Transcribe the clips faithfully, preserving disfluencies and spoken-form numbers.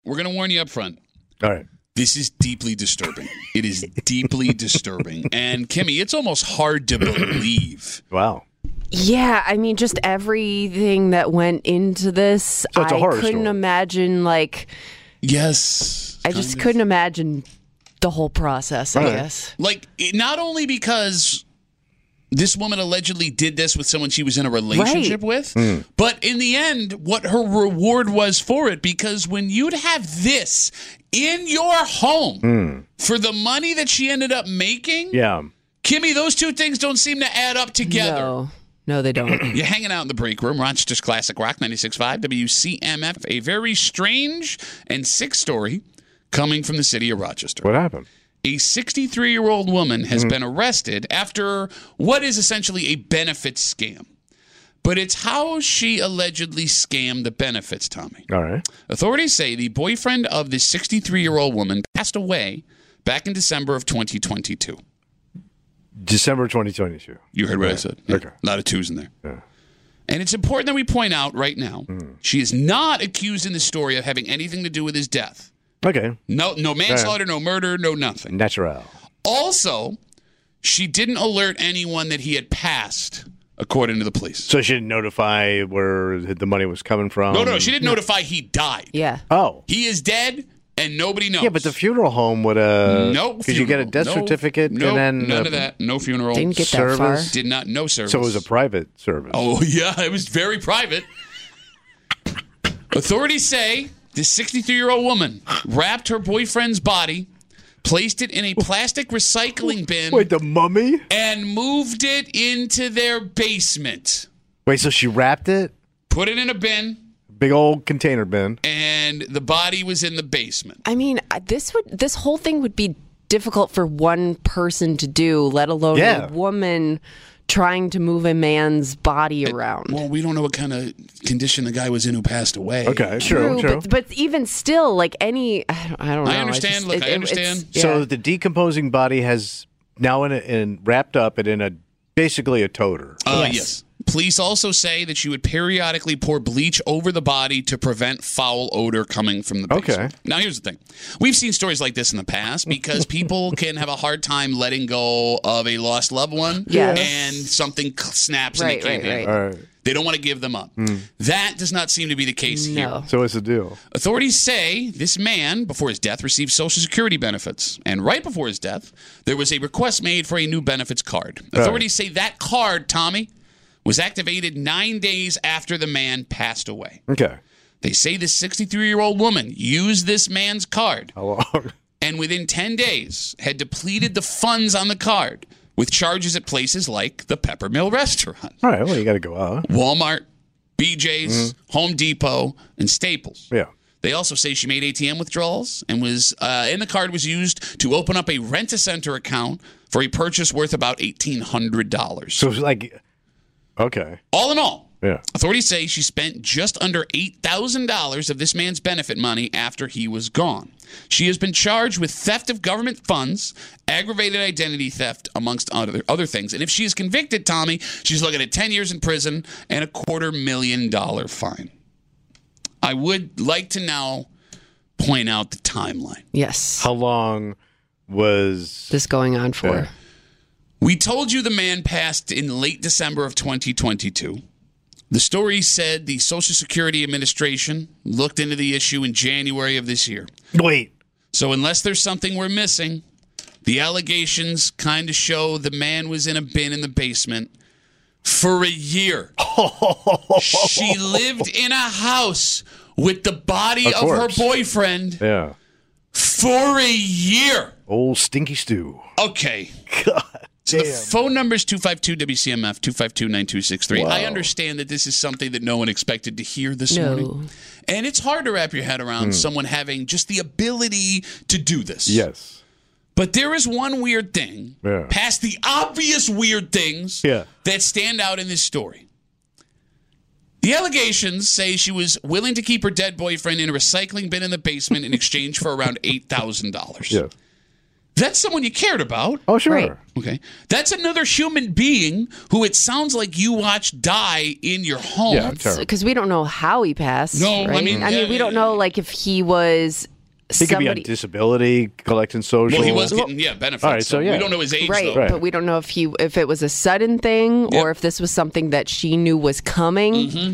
we're going to warn you up front. All right. This is deeply disturbing. It is deeply disturbing. And, Kimmy, it's almost hard to believe. Wow. Yeah, I mean, just everything that went into this. So it's a I horror couldn't story. imagine, like, Yes. I just kind of. couldn't imagine the whole process, I Right. guess. Like, it- not only because this woman allegedly did this with someone she was in a relationship with, but in the end, what her reward was for it. Because when you'd have this in your home for the money that she ended up making, Yeah. Kimmy, those two things don't seem to add up together. No, no, they don't. You're hanging out in the break room, Rochester's Classic Rock ninety-six point five W C M F, a very strange and sick story coming from the city of Rochester. What happened? A sixty-three-year-old woman has been arrested after what is essentially a benefits scam. But it's how she allegedly scammed the benefits, Tommy. All right. Authorities say the boyfriend of the sixty-three-year-old woman passed away back in December of twenty twenty-two. December twenty twenty-two. You heard what I said. Yeah. Okay. A lot of twos in there. Yeah. And it's important that we point out right now, she is not accused in the story of having anything to do with his death. Okay. No, no manslaughter, no murder, no nothing. Natural. Also, she didn't alert anyone that he had passed, according to the police. So she didn't notify where the money was coming from? No, no, she didn't notify he died. Yeah. Oh. He is dead, and nobody knows. Yeah, but the funeral home would uh no, because you get a funeral. death No, certificate no, and then none uh, of that. No funeral. Didn't get that Service. far. Did not. No service. So it was a private service. Oh, yeah, it was very private. Authorities say this sixty-three-year-old woman wrapped her boyfriend's body, placed it in a plastic recycling bin, Wait, the mummy? and moved it into their basement. Wait, so she wrapped it? Put it in a bin, Big old container bin. and the body was in the basement. I mean, I- this would this whole thing would be difficult for one person to do, let alone Yeah. a woman trying to move a man's body around. Well, we don't know what kind of condition the guy was in who passed away. Okay, true, true. But, but even still, like any, I don't, I don't know. I understand. just- Look, I it- understand. it's- So yeah. the decomposing body has now in, a, in wrapped up it in a basically a toter. Uh, Yes. yes. Police also say that she would periodically pour bleach over the body to prevent foul odor coming from the basement. Okay. Now, here's the thing. We've seen stories like this in the past because people can have a hard time letting go of a lost loved one Yes. and something c- snaps Right, and they can't right, handle it. All right. They don't want to give them up. That does not seem to be the case here. No. So what's the deal? Authorities say this man, before his death, received Social Security benefits. And right before his death, there was a request made for a new benefits card. Authorities say that card, Tommy, was activated nine days after the man passed away. Okay. They say this sixty-three-year-old woman used this man's card How long? and within ten days had depleted the funds on the card with charges at places like the Peppermill Restaurant, All right, well, you got to go out. Walmart, B J's, Home Depot, and Staples. Yeah. They also say she made A T M withdrawals and was uh, and the card was used to open up a Rent-A-Center account for a purchase worth about eighteen hundred dollars. So it's like, okay. All in all, Yeah. authorities say she spent just under eight thousand dollars of this man's benefit money after he was gone. She has been charged with theft of government funds, aggravated identity theft, amongst other, other things. And if she is convicted, Tommy, she's looking at ten years in prison and a quarter million dollar fine. I would like to now point out the timeline. Yes. How long was This going on for? Yeah. We told you the man passed in late December of twenty twenty-two. The story said the Social Security Administration looked into the issue in January of this year. Wait. So unless there's something we're missing, the allegations kind of show the man was in a bin in the basement for a year. She lived in a house with the body Of of, her course. boyfriend Yeah. for a year. Old stinky stew. Okay. God. So the phone number is two five two W C M F, two five two, nine two six three. Wow. I understand that this is something that no one expected to hear this No. morning. And it's hard to wrap your head around someone having just the ability to do this. Yes. But there is one weird thing, Yeah. past the obvious weird things Yeah. that stand out in this story. The allegations say she was willing to keep her dead boyfriend in a recycling bin in the basement in exchange for around eight thousand dollars. Yeah. That's someone you cared about. Oh, sure. Right. Okay. That's another human being who it sounds like you watched die in your home. Yeah, terrible. Because we don't know how he passed. No, I right? mean, I yeah, mean, we don't know like if he was He could be on somebody. disability, collecting social. Well, he was getting, yeah, benefits. All right, so, yeah. We don't know his age, Right, though. Right. but we don't know if he if it was a sudden thing Yep. or if this was something that she knew was coming. Mm-hmm.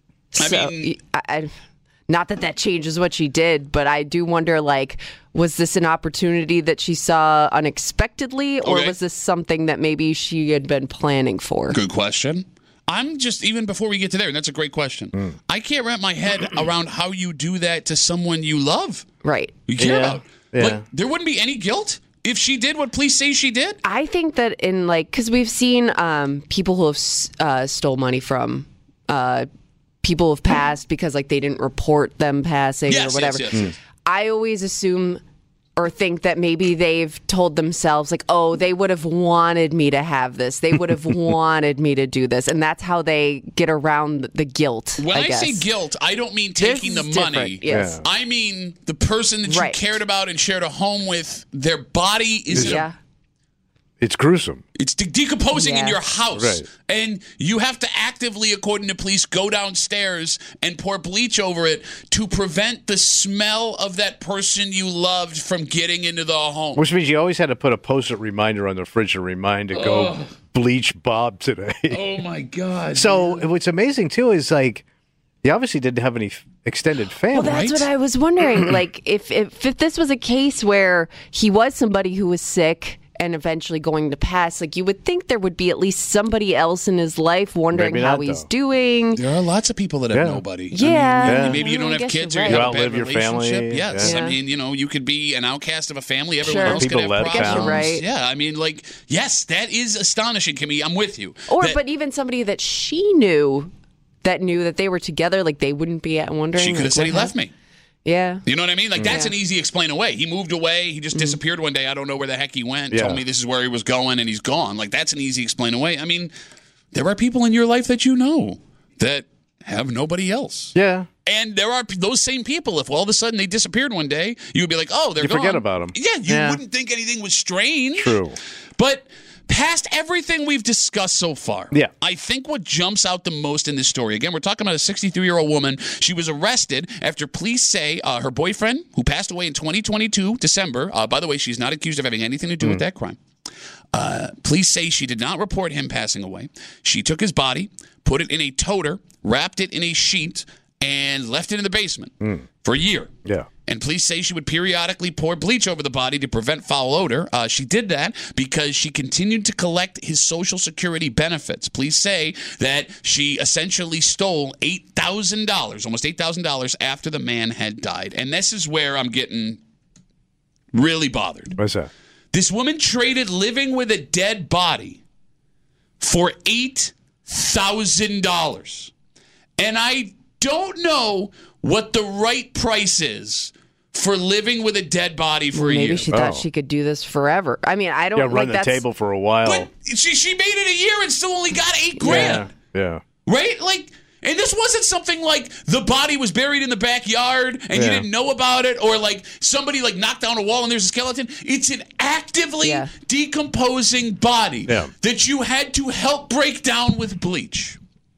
I So, mean- I, I, not that that changes what she did, but I do wonder, like, was this an opportunity that she saw unexpectedly, or Okay. was this something that maybe she had been planning for? Good question. I'm just, even before we get to there, and that's a great question. Mm. I can't wrap my head around how you do that to someone you love, Right. you care Yeah, about. yeah. Like, there wouldn't be any guilt if she did what police say she did. I think that in like because we've seen um, people who have uh, stole money from uh, people who have passed because like they didn't report them passing Yes, or whatever. yes, yes, yes. I always assume or think that maybe they've told themselves like, oh, they would have wanted me to have this. They would have wanted me to do this, and that's how they get around the guilt. When I, I, guess. say guilt, I don't mean This taking the is money. different, yes. Yeah. I mean the person that you Right. cared about and shared a home with, their body is yeah. It's gruesome. It's de- decomposing in Yeah. your house. Right. And you have to actively, according to police, go downstairs and pour bleach over it to prevent the smell of that person you loved from getting into the home. Which means you always had to put a post-it reminder on the fridge to remind to go bleach Bob today. Oh, my God. So what's amazing, too, is like, he obviously didn't have any f- extended family. Well, that's Right? what I was wondering. like, if, if if this was a case where he was somebody who was sick and eventually going to pass, like you would think there would be at least somebody else in his life wondering Maybe how not, he's though. doing. There are lots of people that have Yeah. nobody. Yeah. I mean, Yeah. maybe you don't I have guess kids you're or right. you You have a bad outlive your family, relationship. Yes. yeah. I Yeah. mean, you know, you could be an outcast of a family. Everyone Sure. else People could have left problems. town. I guess you're right. Yeah. I mean, like, yes, that is astonishing, Kimmy. I'm with you. Or, That- but even somebody that she knew that knew that they were together, like they wouldn't be at wondering. she could like, have said what he left happened? me. Yeah. You know what I mean? Like, that's Yeah. an easy explain away. He moved away. He just disappeared one day. I don't know where the heck he went. Yeah. Told me this is where he was going, and he's gone. Like, that's an easy explain away. I mean, there are people in your life that you know that have nobody else. Yeah. And there are p- those same people. If all of a sudden they disappeared one day, you would be like, "Oh, they're You gone." forget about 'em. Yeah, you Yeah. wouldn't think anything was strange. True. But past everything we've discussed so far, Yeah. I think what jumps out the most in this story, again, we're talking about a sixty-three-year-old woman. She was arrested after police say uh, her boyfriend, who passed away in twenty twenty-two, December, uh, by the way, she's not accused of having anything to do with that crime. Uh, police say she did not report him passing away. She took his body, put it in a toter, wrapped it in a sheet, and left it in the basement for a year. Yeah. And police say she would periodically pour bleach over the body to prevent foul odor. Uh, she did that because she continued to collect his Social Security benefits. Police say that she essentially stole eight thousand dollars, almost eight thousand dollars after the man had died. And this is where I'm getting really bothered. What's that? This woman traded living with a dead body for eight thousand dollars. And I don't know what the right price is for living with a dead body for a Maybe year. she thought Oh. she could do this forever. I mean, I don't Yeah, run like the that's, table for a while. But she, she made it a year and still only got eight grand. yeah. Yeah. Right? Like, and this wasn't something like the body was buried in the backyard and you Yeah. didn't know about it, or like somebody like knocked down a wall and there's a skeleton. It's an actively Yeah. decomposing body Yeah. that you had to help break down with bleach.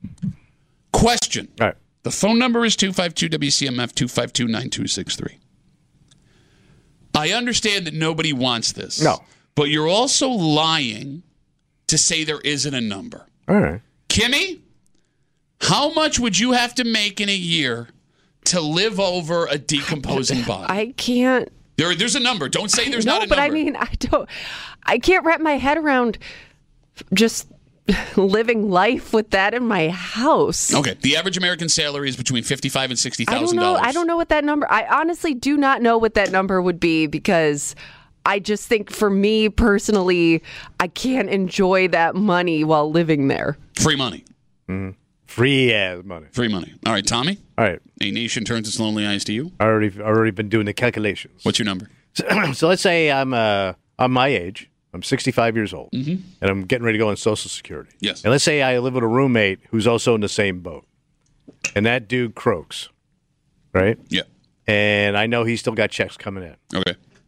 Question. All right. The phone number is two five two W C M F, two five two, nine two six three. I understand that nobody wants this. No. But you're also lying to say there isn't a number. All right. Kimmy, how much would you have to make in a year to live over a decomposing body? I can't. There, there's a number. Don't say there's no, not a but number. I mean, I don't. I can't wrap my head around just living life with that in my house. Okay, the average American salary is between fifty-five and sixty I don't thousand know. dollars. I don't know what that number. I honestly do not know what that number would be because I just think for me personally, I can't enjoy that money while living there. Free money. Free as money. Free money. All right, Tommy. All right. A nation turns its lonely eyes to you. I already I already been doing the calculations. What's your number? So, so let's say I'm uh I'm my age. I'm sixty-five years old, and I'm getting ready to go on Social Security. Yes. And let's say I live with a roommate who's also in the same boat, and that dude croaks, right? Yeah. And I know he's still got checks coming in. Okay.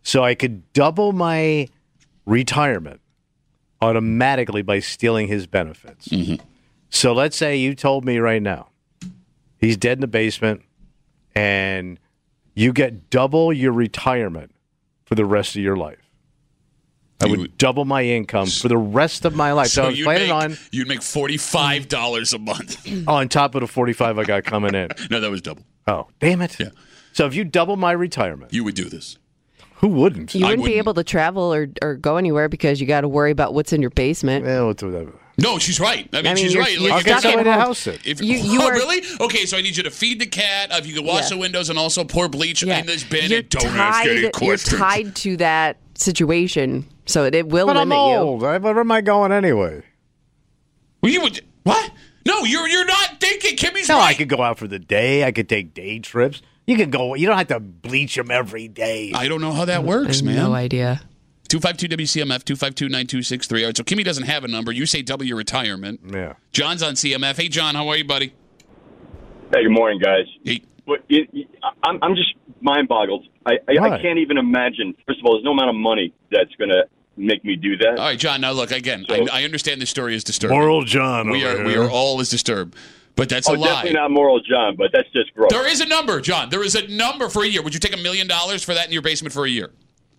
so I could double my retirement automatically by stealing his benefits. Mm-hmm. So let's say you told me right now he's dead in the basement and you get double your retirement for the rest of your life. I You would would- double my income for the rest of my life. So, So I was you'd planning make, on you'd make forty-five dollars a month. on top of the forty-five I got coming in. No, that was double. Oh, damn it. Yeah. So if you double my retirement, You would do this. who wouldn't? You wouldn't be wouldn't. able to travel or, or go anywhere because you got to worry about what's in your basement. Eh, what's whatever. No, she's right. I mean, I mean, she's you're- right. you're I'll if get stuck at somebody to home. house it. If, You- you oh, are- really? Okay, so I need you to feed the cat. If you could wash Yeah. the windows and also pour bleach Yeah. in this bin You're and don't ask any tied, you're questions. tied to that situation, so it, it will But I'm limit you. old. I- Where am I going anyway? Well, you would what? No, you're you're not thinking. Kimmy's No, right. I could go out for the day. I could take day trips. You can go. You don't have to bleach them every day. I don't know how that I works, have man. no idea. two five two W C M F, two five two, nine two six three. All right, so Kimmy doesn't have a number. You say double your retirement. Yeah. John's on C M F. Hey, John, how are you, buddy? Hey, good morning, guys. Hey, But it, it, I'm, I'm just mind-boggled. I, I, Why? I can't even imagine. First of all, there's no amount of money that's going to make me do that. all right, John, now look, again, I, I understand this story is disturbing. Moral John. we over are we here. are all as disturbed. But that's oh, a lie. definitely not moral, John, but that's just gross. There is a number, John. There is a number for a year. Would you take a million dollars for that in your basement for a year?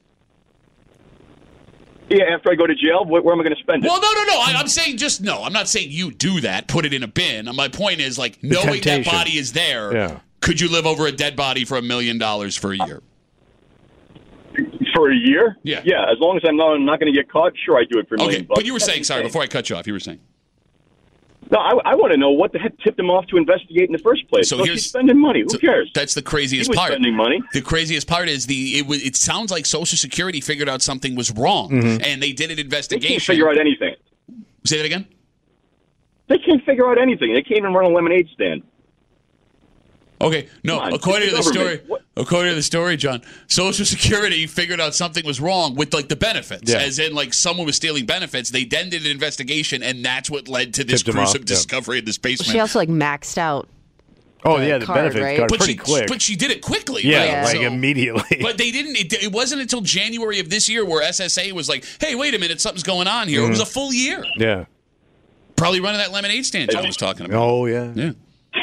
Yeah, after I go to jail, where, where am I going to spend it? Well, no, no, no. I, I'm saying just no. I'm not saying you do that. Put it in a bin. My point is, like, knowing that temptation. body is there. Yeah. Could you live over a dead body for a million dollars for a year? For a year? Yeah. Yeah, as long as I'm not, I'm not going to get caught, sure, I do it for a million Okay, bucks. but you were That's saying, sorry, insane. before I cut you off, you were saying. No, I, I want to know what the heck tipped him off to investigate in the first place. So So here's- he's spending money. Who So cares? That's the craziest He was part. spending money. The craziest part is the it was. It sounds like Social Security figured out something was wrong, and they did an They investigation. can't figure out anything. Say that again. They can't figure out anything. They can't even run a lemonade stand. Okay, no. Come on, according to the it's the story, government. What- according to the story, John, Social Security figured out something was wrong with like the benefits, Yeah. as in like someone was stealing benefits. They then did an investigation, and that's what led to this Tipped them off, gruesome yeah. discovery in this basement. She also like maxed out. Oh the yeah, the card, benefits right? card but pretty she, quick. but she did it quickly. yeah, right? like So- immediately. But they didn't. It, it wasn't until January of this year where S S A was like, "Hey, wait a minute, something's going on here." It was a full year. yeah. Probably running that lemonade stand John was talking about. Oh yeah. Yeah.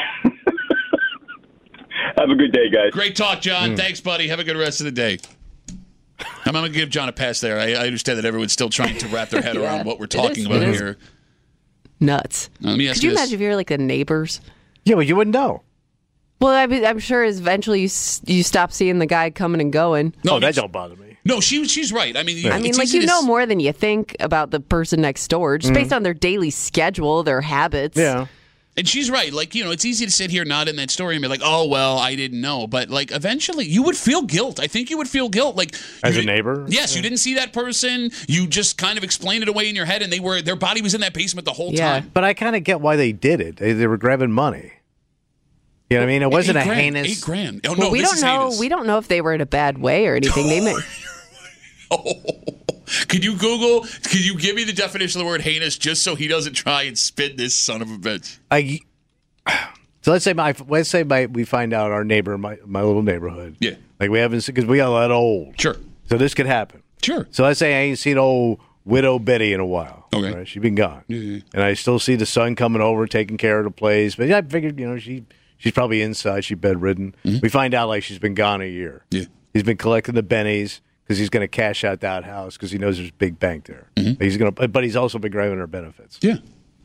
Have a good day, guys. Great talk, John. Thanks, buddy. Have a good rest of the day. I'm going to give John a pass there. I, I understand that everyone's still trying to wrap their head Yeah. around what we're It talking is- about it is. here. Nuts. Now, let me ask Could you you this. imagine if you were like the neighbors? Yeah, well, you wouldn't know. Well, I mean, I'm sure eventually you, s- you stop seeing the guy coming and going. No, oh, that you- don't bother me. no, she she's right. I mean, I mean, it's like easy you to know s- more than you think about the person next door, just based on their daily schedule, their habits. Yeah. And she's right. Like, you know, it's easy to sit here not in that story and be like, oh, well, I didn't know. But, like, eventually you would feel guilt. I think you would feel guilt. Like, As you a did- neighbor? Yes, you didn't see that person. You just kind of explained it away in your head, and they were their body was in that basement the whole Yeah. time. But I kind of get why they did it. They, they were grabbing money. You know what I mean? It wasn't Eight a grand, heinous. Eight grand. Oh, Well, no, we this don't is know. heinous. We don't know if they were in a bad way or anything. They may. Oh. Could you Google, could you give me the definition of the word heinous just so he doesn't try and spin this son of a bitch? I, so let's say my let's say my we find out our neighbor in my my little neighborhood. Yeah. Like we haven't because we got a lot old. Sure. So this could happen. Sure. So let's say I ain't seen old widow Betty in a while. Okay. Right? She's been gone. Yeah, yeah. And I still see the son coming over, taking care of the place. But I figured, you know, she she's probably inside. She's bedridden. Mm-hmm. We find out like she's been gone a year. Yeah. He's been collecting the bennies because he's going to cash out that house because he knows there's a big bank there. Mm-hmm. He's going to, but he's also been grabbing her benefits. Yeah.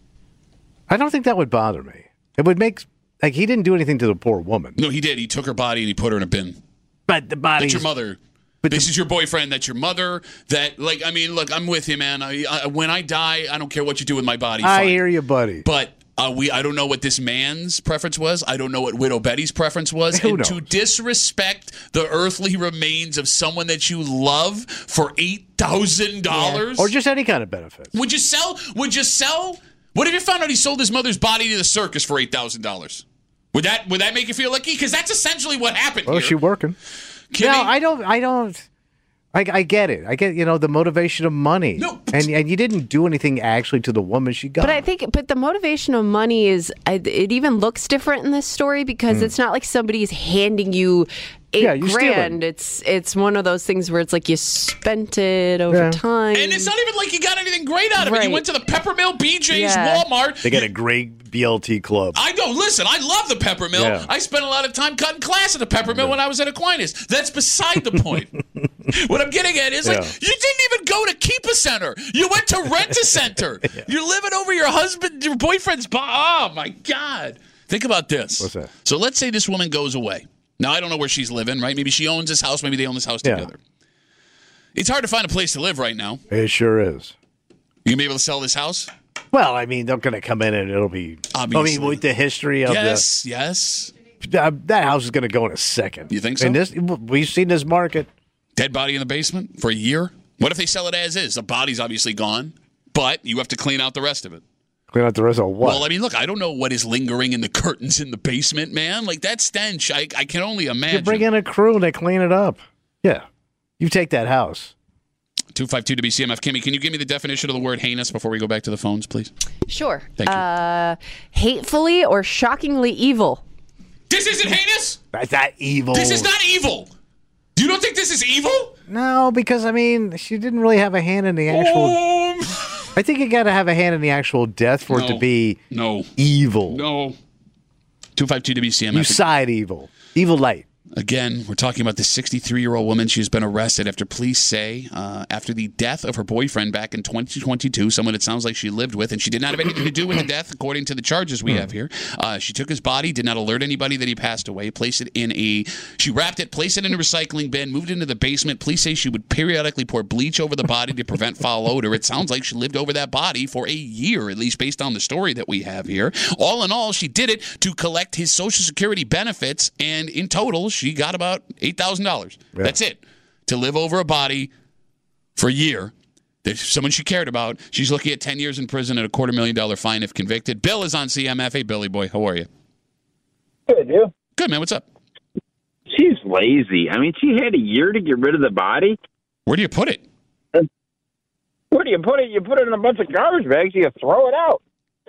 I don't think that would bother me. It would make like he didn't do anything to the poor woman. No, he did. He took her body and he put her in a bin. But the body. That's your mother. This is your boyfriend. That's your mother. That, like, I mean, look, I'm with you, man. I, I, when I die, I don't care what you do with my body. I fine. hear you, buddy. But uh, we, I don't know what this man's preference was. I don't know what Widow Betty's preference was. Who and knows? to disrespect the earthly remains of someone that you love for eight thousand dollars, Or just any kind of benefits. would you sell? Would you sell? What if you found out he sold his mother's body to the circus for eight thousand dollars? Would that would that make you feel lucky? Because that's essentially what happened Well, here. she working. Kimmy, No, I don't. I don't. I, I get it. I get you know the motivation of money. No. and and you didn't do anything actually to the woman she got. But I think, but the motivation of money is, I, it even looks different in this story because Hmm. it's not like somebody's handing you eight Yeah, you're grand. stealing. It's it's one of those things where it's like you spent it over Yeah. time. And it's not even like you got anything great out of it. You Right. went to the Peppermill, B J's, Yeah. Walmart. They got a great B L T club. I know. Listen, I love the Peppermill. Yeah. I spent a lot of time cutting class at the Peppermill when I was at Aquinas. That's beside the point. What I'm getting at is, like, Yeah. you didn't even go to Keep a Center. You went to Rent a Center. yeah. You're living over your husband, your boyfriend's. Bo- oh my God! Think about this. What's that? So let's say this woman goes away. Now I don't know where she's living. Right? Maybe she owns this house. Maybe they own this house Yeah. together. It's hard to find a place to live right now. It sure is. You gonna be able to sell this house? Well, I mean, they're going to come in and it'll be. Obviously. I mean, with the history of Yes. Yes. the. Uh, that house is going to go in a second. You think so? And this, we've seen this market. Dead body in the basement for a year? What if they sell it as is? The body's obviously gone, but you have to clean out the rest of it. Clean out the rest of what? Well, I mean, look, I don't know what is lingering in the curtains in the basement, man. Like that stench, I, I can only imagine. you bring in a crew and they clean it up. Yeah. You take that house. two five two W C M F. Kimmy, can you give me the definition of the word heinous before we go back to the phones, please? Sure. Thank you. Uh, hatefully or shockingly evil. This isn't heinous? That's that evil. This is not evil. You don't think this is evil? No, because, I mean, she didn't really have a hand in the actual. Um, I think you got to have a hand in the actual death for it to No. be no. evil. No. two five two W C M F. You side evil. Evil light. Again, we're talking about this sixty-three-year-old woman. She's been arrested after police say uh, after the death of her boyfriend back in twenty twenty-two, someone it sounds like she lived with, and she did not have anything to do with the death, according to the charges we have here. Uh, she took his body, did not alert anybody that he passed away, placed it in a, she wrapped it, placed it in a recycling bin, moved it into the basement. Police say she would periodically pour bleach over the body to prevent foul odor. It sounds like she lived over that body for a year, at least based on the story that we have here. All in all, she did it to collect his Social Security benefits, and in total, she got about eight thousand dollars. Yeah. That's it. To live over a body for a year. There's someone she cared about. She's looking at ten years in prison and a quarter million dollar fine if convicted. Bill is on C M F. Hey, Billy boy, how are you? Good, you. Good, man. What's up? She's lazy. I mean, she had a year to get rid of the body. Where do you put it? Where do you put it? You put it in a bunch of garbage bags. You throw it out.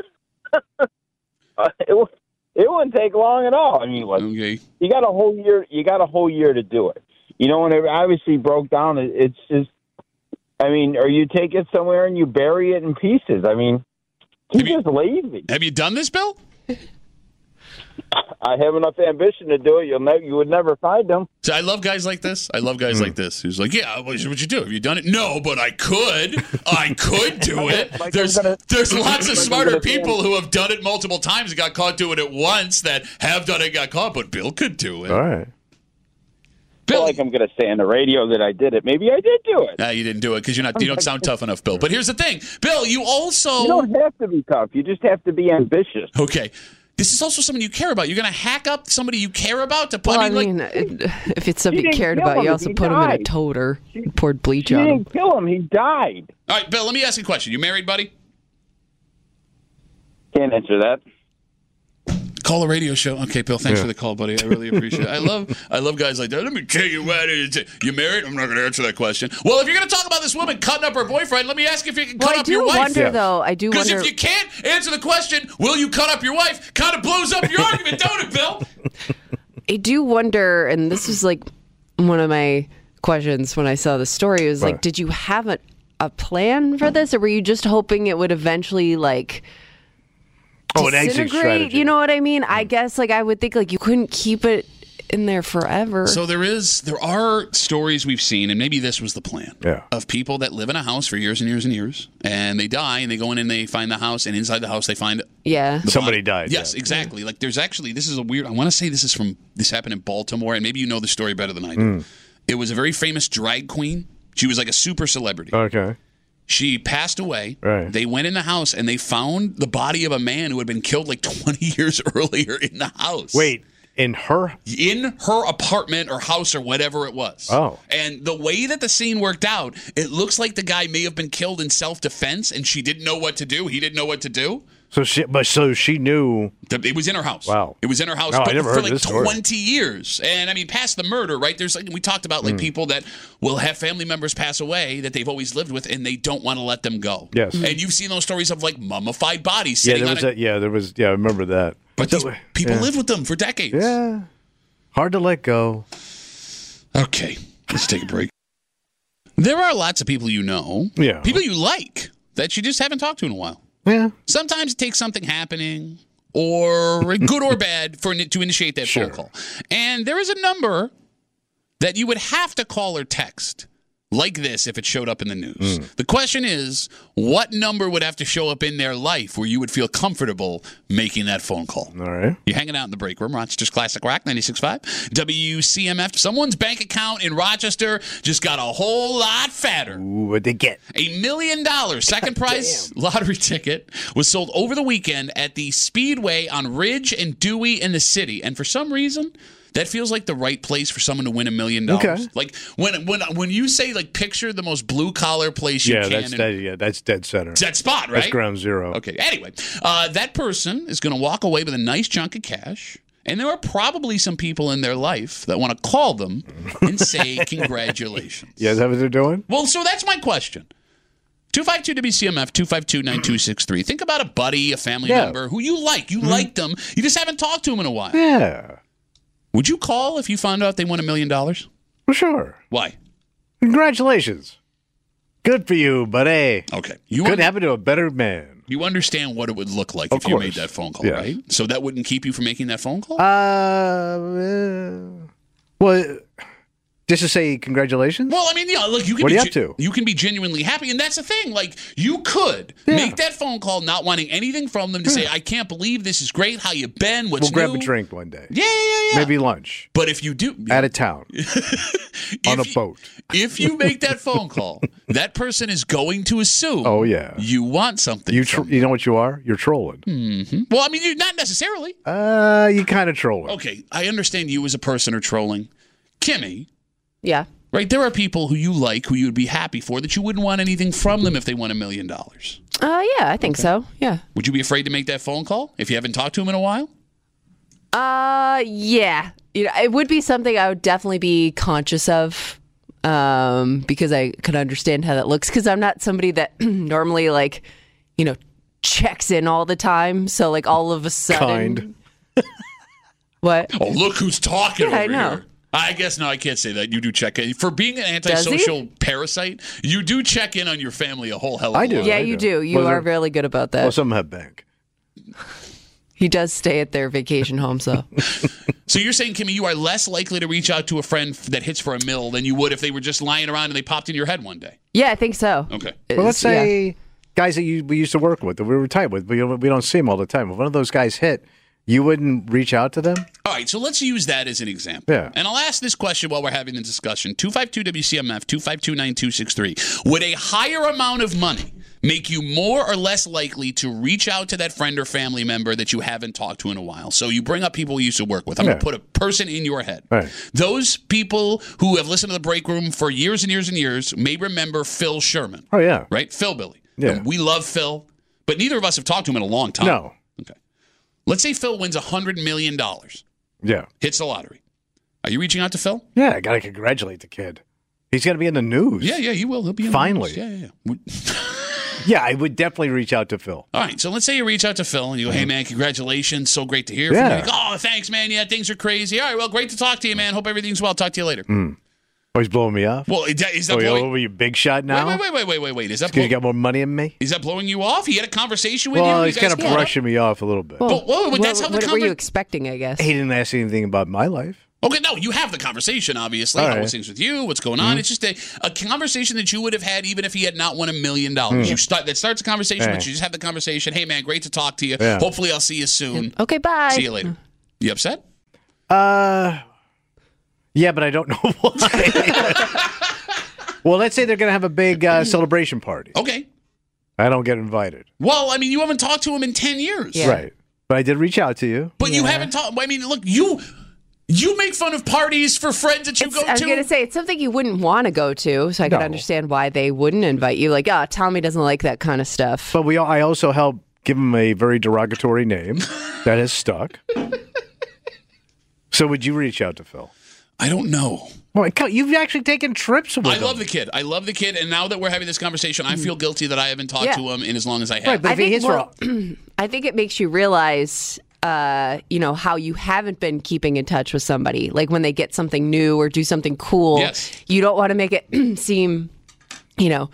uh, it, w- it wouldn't take long at all. I mean, what, Okay. you got a whole year. You got a whole year to do it. You know, when it obviously broke down, it, it's just. I mean, or you take it somewhere and you bury it in pieces. I mean, she's Have you- just lazy. Have you done this, Bill? I have enough ambition to do it. You'll never. You would never find them. So I love guys like this. I love guys like this. Who's like, yeah, what would you do? Have you done it? No, but I could. I could do it. Like There's I'm gonna- there's lots of like I'm smarter gonna people say- who have done it multiple times and got caught doing it once that have done it and got caught, but Bill could do it. All right. I feel Bill, like I'm going to say on the radio that I did it. Maybe I did do it. Nah, you didn't do it because you're not. You don't sound tough enough, Bill. But here's the thing, Bill. You also You don't have to be tough. You just have to be ambitious. okay. This is also someone you care about. You're going to hack up somebody you care about to put. Well, I like, mean, it, if it's something you didn't cared kill about, him. you also He put him in a died. toter, poured bleach She on him. didn't kill him. He died. all right, Bill. Let me ask you a question. You married, buddy? Can't answer that. Call a radio show. Okay, Bill. Thanks Yeah. for the call, buddy. I really appreciate it. I love, I love guys like that. Let me tell you what it is. You married? I'm not going to answer that question. Well, if you're going to talk about this woman cutting up her boyfriend, let me ask you if you can Well, cut I up your do wife. wonder, Yes. though. I do Because wonder. if you can't answer the question, will you cut up your wife? Kind of blows up your argument, don't it, Bill? I do wonder, and this was like one of my questions when I saw the story. It was like, Right. did you have a, a plan for this, or were you just hoping it would eventually like Oh, an exit disintegrate? strategy. You know what I mean? I guess like I would think like you couldn't keep it in there forever. So there is, there are stories we've seen, and maybe this was the plan. Yeah. Of people that live in a house for years and years and years, and they die, and they go in and they find the house, and inside the house they find yeah. the Somebody body. died, Yes, yeah. exactly. Like there's actually, this is a weird. I want to say this is from this happened in Baltimore, and maybe you know the story better than I do. It was a very famous drag queen. She was like a super celebrity. Okay. She passed away. Right. They went in the house and they found the body of a man who had been killed like twenty years earlier in the house. Wait, in her? In her apartment or house or whatever it was. Oh. And the way that the scene worked out, it looks like the guy may have been killed in self-defense and she didn't know what to do. He didn't know what to do. So she, but so she knew. The- It was in her house. Wow. It was in her house No, I but never for heard like this story. twenty years. And I mean, past the murder, right? There's like, we talked about Mm. like people that will have family members pass away that they've always lived with and they don't want to let them go. Yes. And you've seen those stories of like mummified bodies Yeah, sitting there was on a, a, yeah, there was. Yeah, I remember that. but So- these people yeah. live with them for decades. Yeah. Hard to let go. Okay, let's take a break. There are lots of people you know, Yeah. people you like, that you just haven't talked to in a while. Yeah. Sometimes it takes something happening, or good or bad, for to initiate that Sure. phone call. And there is a number that you would have to call or text like this if it showed up in the news. Mm. The question is, what number would have to show up in their life where you would feel comfortable making that phone call? All right. You're hanging out in the break room, Rochester's Classic Rock, ninety-six point five, W C M F. Someone's bank account in Rochester just got a whole lot fatter. Ooh, what'd they get? A million dollars second prize lottery ticket was sold over the weekend at the Speedway on Ridge and Dewey in the city. And for some reason, that feels like the right place for someone to win a million dollars. Okay. Like when when when you say like picture the most blue collar place you Yeah, can. that's in- dead, yeah, that's dead center. It's that spot, right? That's ground zero. Okay. Anyway, uh, that person is going to walk away with a nice chunk of cash. And there are probably some people in their life that want to call them and say congratulations. Yeah, is that what they're doing? Well, so that's my question. two five two W C M F, two five two, nine two six three. Think about a buddy, a family Yeah. member who you like. You like them. You just haven't talked to them in a while. Yeah, Would you call if you found out they won a million dollars? for sure. Why? Congratulations. Good for you, buddy. Okay. You, Couldn't un- happen to a better man. you understand what it would look like Of if you course. made that phone call, Yeah. right? So that wouldn't keep you from making that phone call? Uh, uh, well, just to say congratulations? Well, I mean, yeah, look, you can What be are you up to? you can be genuinely happy, and that's the thing. Like, you could Yeah. make that phone call, not wanting anything from them, to say, "I can't believe this is great. How you been? What's we'll grab new?" a drink one day. Yeah, yeah, yeah. Maybe lunch. But if you do, Out of town. on if a you- boat. if you make that phone call, that person is going to assume, Oh, yeah. you want something. You tr- from you know what you are? You're trolling. them. Well, I mean, you're not necessarily. Uh, you kind of trolling. Okay, I understand you as a person are trolling, Kimmy. Yeah. Right, there are people who you like, who you would be happy for, that you wouldn't want anything from them if they won a million dollars. Uh, yeah, I think so. Yeah. Would you be afraid to make that phone call if you haven't talked to him in a while? Uh, yeah. You know, it would be something I would definitely be conscious of, um, because I could understand how that looks. Because I'm not somebody that normally, like, you know, checks in all the time. So, like, all of a sudden, Kind. what? Oh, look who's talking Yeah, I over know. here. I guess, no, I can't say that. You do check in. For being an Does he? antisocial parasite, you do check in on your family a whole hell of a I do. lot. Yeah, I you do. do. You Was are there- really good about that. Well, some have bank. He does stay at their vacation homes, though. So you're saying, Kimmy, you are less likely to reach out to a friend that hits for a mill than you would if they were just lying around and they popped in your head one day. Yeah, I think so. Okay. Well, let's It's- yeah. say guys that you, we used to work with, that we were tight with, we, we don't see them all the time. If one of those guys hit, you wouldn't reach out to them? All right, so let's use that as an example. Yeah. And I'll ask this question while we're having the discussion. two five two W C M F, two five two, nine two six three. Would a higher amount of money make you more or less likely to reach out to that friend or family member that you haven't talked to in a while? So you bring up people you used to work with. I'm going Yeah. to put a person in your head. Right. Those people who have listened to the break room for years and years and years may remember Phil Sherman. Oh, yeah. Right? Phil Billy. Yeah. We love Phil, but neither of us have talked to him in a long time. No. Okay. Let's say Phil wins one hundred million dollars, Yeah. hits the lottery. Are you reaching out to Phil? Yeah, I got to congratulate the kid. He's going to be in the news. Yeah, yeah, you will. He'll be in the Finally. news. Yeah, yeah, yeah. Yeah, I would definitely reach out to Phil. All right, so let's say you reach out to Phil and you go, hey, man, congratulations. So great to hear Yeah. from you. He goes, oh, thanks, man. Yeah, things are crazy. All right, well, great to talk to you, man. Hope everything's well. Talk to you later. Oh, he's blowing me off. Well, is that, is that Oh, yeah, blowing... what, were you big shot now? Wait, wait, wait, wait, wait, wait. Is that, Because you blow... got more money than me? is that blowing you off? He had a conversation with Well, you? he's You guys kind of caught up? brushing me off a little bit. Well, whoa, but that's what, how the what were you conver- expecting, I guess? he didn't ask anything about my life. Okay, no, you have the conversation, obviously. All How right. was things with you? What's going on? It's just a, a conversation that you would have had even if he had not won a million dollars. You start that starts a conversation, Hey. but you just have the conversation. Hey, man, great to talk to you. Yeah. Hopefully, I'll see you soon. Okay, bye. See you later. You upset? Uh, yeah, but I don't know why. Well, let's say they're going to have a big uh, celebration party. Okay. I don't get invited. Well, I mean, you haven't talked to him in ten years. Yeah. Right. But I did reach out to you. But you Yeah. haven't talked. I mean, look, you you make fun of parties for friends that you It's- go I was to. going to say, it's something you wouldn't want to go to, so I can No. understand why they wouldn't invite you. Like, oh, Tommy doesn't like that kind of stuff. But we, all, I also helped give him a very derogatory name that has stuck. So would you reach out to Phil? I don't know. Well, you've actually taken trips with I him. love the kid. I love the kid. And now that we're having this conversation, I feel guilty that I haven't talked Yeah. to him in as long as I have. Right, but I if he think, hits well, for I think it makes you realize uh, you know, how you haven't been keeping in touch with somebody. Like when they get something new or do something cool, Yes. you don't want to make it seem, you know,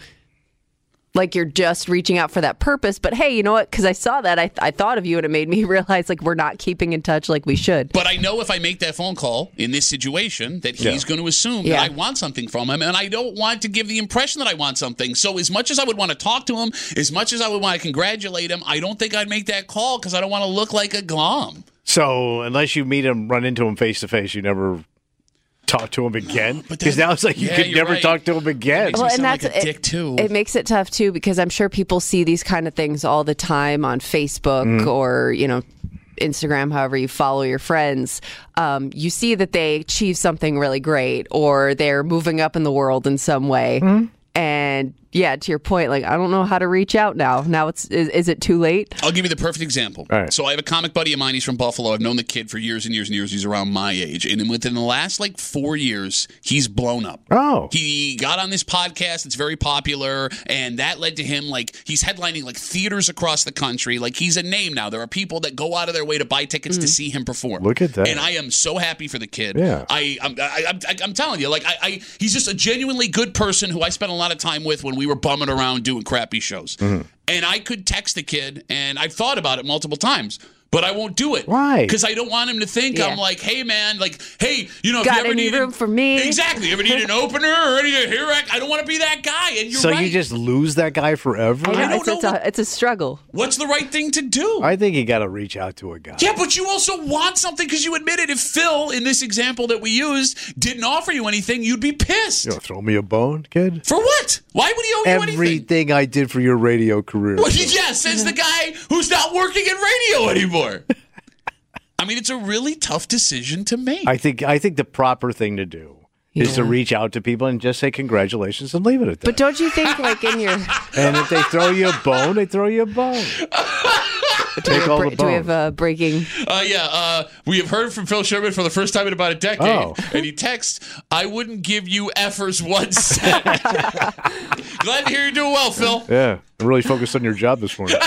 like you're just reaching out for that purpose. But hey, you know what? Because I saw that, I, I thought of you, and it made me realize like we're not keeping in touch like we should. But I know if I make that phone call in this situation that he's Yeah. going to assume Yeah. that I want something from him, and I don't want to give the impression that I want something. So as much as I would want to talk to him, as much as I would want to congratulate him, I don't think I'd make that call because I don't want to look like a glom. So unless you meet him, run into him face to face, you never talk to him again? but Because then- now it's like you yeah, could you're never right. talk to him again. Makes me Well, sound and like a that's dick, too. It makes it tough too because I'm sure people see these kind of things all the time on Facebook Mm. or you know Instagram, however you follow your friends. Um, you see that they achieve something really great or they're moving up in the world in some way, Mm. and yeah, to your point, like I don't know how to reach out now. Now it's is, is it too late? I'll give you the perfect example. All right. So I have a comic buddy of mine. He's from Buffalo. I've known the kid for years and years and years. He's around my age. And within the last like four years, he's blown up. Oh. He got on this podcast. It's very popular. And that led to him like he's headlining like theaters across the country. Like he's a name now. There are people that go out of their way to buy tickets to see him perform. Look at that. And I am so happy for the kid. Yeah. I, I'm, I, I'm, I'm telling you, like I, I, he's just a genuinely good person who I spent a lot of time with when we were bumming around doing crappy shows. Mm-hmm. And I could text the kid, and I've thought about it multiple times, but I won't do it. Why? Because I don't want him to think Yeah. I'm like, hey, man, like, hey, you know, if Got you ever any need room for me? Exactly. You ever need an opener or any hair rack? I don't want to be that guy. And you're So right. you just lose that guy forever? I know, don't it's, know it's, what- a, it's a struggle. What's the right thing to do? I think you got to reach out to a guy. Yeah, but you also want something because you admitted if Phil, in this example that we used, didn't offer you anything, you'd be pissed. You know, throw me a bone, kid. For what? Why would he owe you anything? Everything I did for your radio career. Well, yes, says the guy who's not working in radio anymore. I mean, it's a really tough decision to make. I think I think the proper thing to do is to Yeah. reach out to people and just say congratulations and leave it at that. But don't you think like in your and if they throw you a bone, they throw you a bone. Take all the do we have bones. a breaking? Uh, yeah, uh, we have heard from Phil Sherman for the first time in about a decade. Oh. And he texts, I wouldn't give you effers one cent. Glad to hear you're doing well, Phil. Yeah, I'm really focused on your job this morning.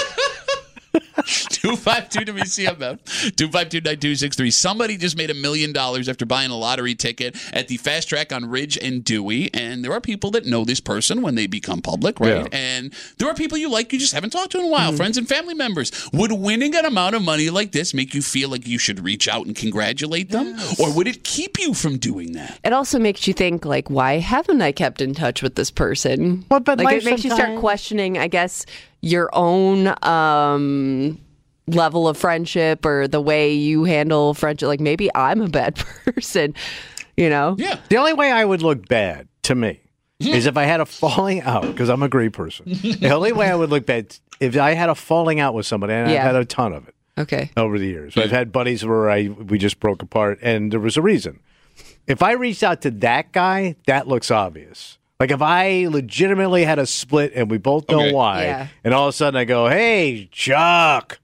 two five two W C M M, two five two nine two six three. Somebody just made a million dollars after buying a lottery ticket at the Fast Track on Ridge and Dewey. And there are people that know this person when they become public, right? Yeah. And there are people you like you just haven't talked to in a while, friends and family members. Would winning an amount of money like this make you feel like you should reach out and congratulate them? Or would it keep you from doing that? It also makes you think, like, why haven't I kept in touch with this person? Well, but like, life it makes you start sometimes- questioning, I guess, your own um, level of friendship or the way you handle friendship. Like, maybe I'm a bad person, you know? Yeah. The only way I would look bad to me is if I had a falling out, because I'm a great person. The only way I would look bad if I had a falling out with somebody, and Yeah. I've had a ton of it Okay. over the years. I've had buddies where I we just broke apart, and there was a reason. If I reached out to that guy, that looks obvious. Like if I legitimately had a split and we both know Okay. why, Yeah. and all of a sudden I go, "Hey, Chuck,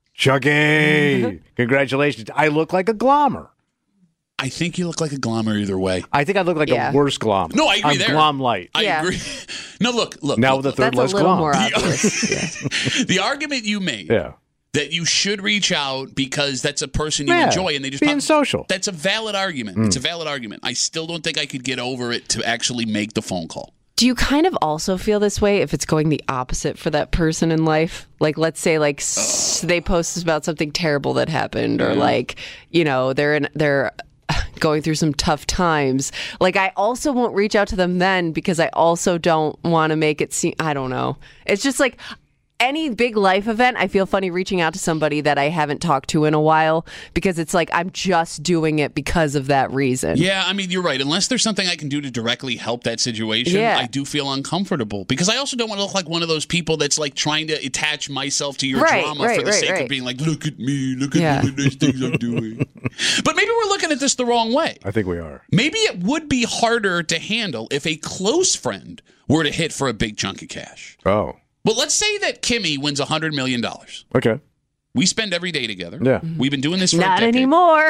Chucky, congratulations!" I look like a glommer. I think you look like a glommer either way. I think I look like Yeah. a worse glom. No, I agree I'm there. glom light. I Yeah. agree. No, look, look. Now look, with the third That's less a little glom. more obvious. Yeah. the argument you made Yeah. that you should reach out because that's a person you Yeah, enjoy and they just being pop- social. That's a valid argument. It's a valid argument. I still don't think I could get over it to actually make the phone call. Do you kind of also feel this way if it's going the opposite for that person in life? Like, let's say, like s- they post about something terrible that happened, or like, you know, they're in they're going through some tough times. Like, I also won't reach out to them then because I also don't want to make it seem. I don't know. It's just like. Any big life event, I feel funny reaching out to somebody that I haven't talked to in a while because it's like I'm just doing it because of that reason. Yeah, I mean, you're right. Unless there's something I can do to directly help that situation, Yeah. I do feel uncomfortable because I also don't want to look like one of those people that's like trying to attach myself to your Right, drama right, for the right, sake of right. being like, look at me, look at Yeah. me, the nice things I'm doing. But maybe we're looking at this the wrong way. I think we are. Maybe it would be harder to handle if a close friend were to hit for a big chunk of cash. Oh, Well, let's say that Kimmy wins one hundred million dollars. okay. We spend every day together. Yeah. We've been doing this for a Not decade. anymore.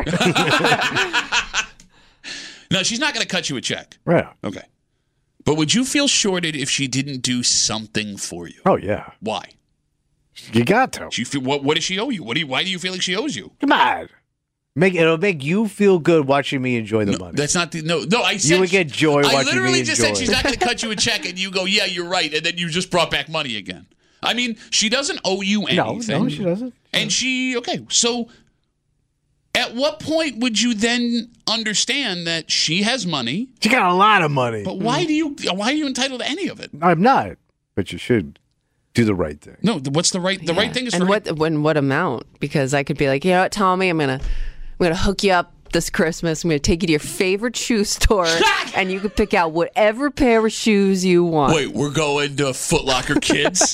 No, she's not going to cut you a check. Yeah. Okay. But would you feel shorted if she didn't do something for you? Oh, yeah. Why? You got to. She feel, what, what does she owe you? What do you? Why do you feel like she owes you? Come on. Make it'll make you feel good watching me enjoy the No, money. that's not the no. No, I said You would get joy I watching literally me just enjoy. said she's not going to cut you a check, and you go, "Yeah, you're right," and then you just brought back money again. I mean, she doesn't owe you no, anything. no, she doesn't. And she okay. So, at what point would you then understand that she has money? She got a lot of money. But why do you? Why are you entitled to any of it? I'm not. But you should do the right thing. No, what's the right? The right thing is and for what when what amount? Because I could be like, you know what, Tommy, I'm gonna I'm gonna hook you up this Christmas. I'm gonna take you to your favorite shoe store, and you can pick out whatever pair of shoes you want. Wait, we're going to Foot Locker Kids.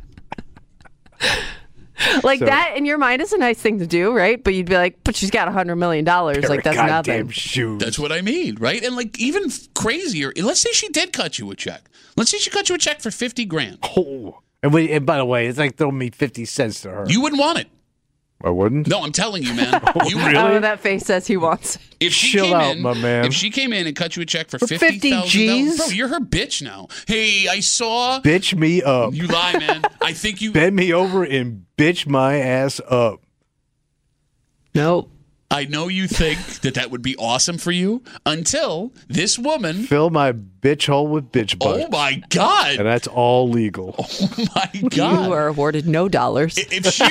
Like So- that in your mind is a nice thing to do, right? But you'd be like, but she's got a hundred million dollars. Like that's Goddamn nothing. shoes. That's what I mean, right? And like even crazier. Let's say she did cut you a check. Let's say she cut you a check for fifty grand. Oh. And, we, and by the way, it's like throwing me fifty cents to her. You wouldn't want it. I wouldn't? No, I'm telling you, man. You Really? Oh, that face says he wants it. If she Chill came out, in, my man. If she came in and cut you a check for, For fifty fifty thousand G's? dollars, bro, you're her bitch now. Hey, I saw Bitch me up. you lie, man. I think you. Bend me over and bitch my ass up. Nope. I know you think that that would be awesome for you until this woman. Fill my bitch hole with bitch butt. Oh my god! And that's all legal. Oh my god! You are awarded no dollars. If she.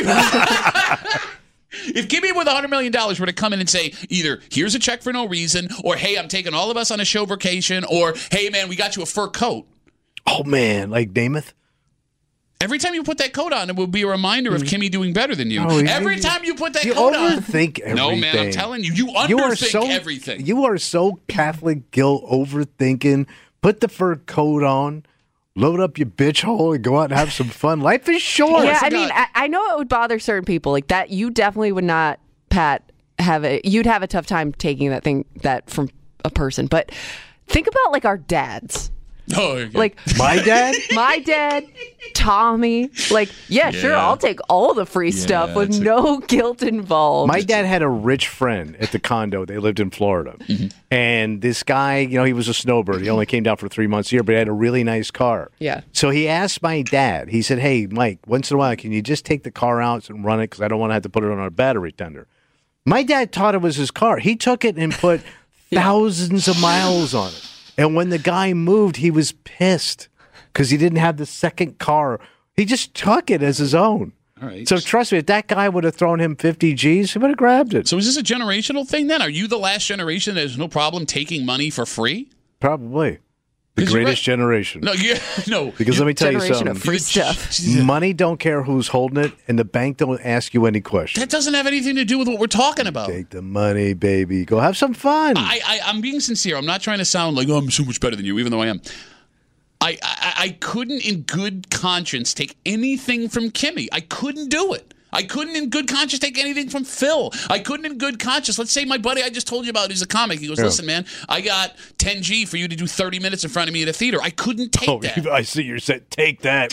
If Kimmy with one hundred million dollars were to come in and say either here's a check for no reason, or hey, I'm taking all of us on a show vacation, or hey, man, we got you a fur coat. Oh, man. Like Namath? Every time you put that coat on, it will be a reminder of Kimmy doing better than you. Oh, you- Every time you put that You coat on. overthink everything. No, man, I'm telling you, you underthink You are so, everything. You are so Catholic guilt overthinking. Put the fur coat on, load up your bitch hole, and go out and have some fun. Life is short. Yeah, I forgot. mean, I, I know it would bother certain people like that. You definitely would not, Pat, have a. You'd have a tough time taking that thing that from a person. But think about like our dads. Oh, okay. Like My dad? my dad, Tommy. Like, yeah, sure, Yeah. I'll take all the free stuff with it's a- no guilt involved. My dad had a rich friend at the condo. They lived in Florida. Mm-hmm. And this guy, you know, he was a snowbird. He only came down for three months a year, but he had a really nice car. Yeah. So he asked my dad, he said, hey, Mike, once in a while, can you just take the car out and run it? Because I don't want to have to put it on a battery tender. My dad thought it was his car. He took it and put thousands of miles on it. And when the guy moved, he was pissed because he didn't have the second car. He just took it as his own. All right. So trust me, if that guy would have thrown him fifty G's, he would have grabbed it. So is this a generational thing then? Are you the last generation that has no problem taking money for free? Probably. The 'Cause you're greatest right. generation. No, yeah, no. Because let me tell you Generation something. of free stuff. Money don't care who's holding it, and the bank don't ask you any questions. That doesn't have anything to do with what we're talking about. Take the money, baby. Go have some fun. I, I, I'm being sincere. I'm not trying to sound like, oh, I'm so much better than you, even though I am. I, I, I couldn't in good conscience take anything from Kimmy. I couldn't do it. I couldn't in good conscience take anything from Phil. I couldn't in good conscience. Let's say my buddy I just told you about is a comic. He goes, Yeah. listen, man, I got ten G for you to do thirty minutes in front of me at a theater. I couldn't take Oh, that. I see you're saying, take that.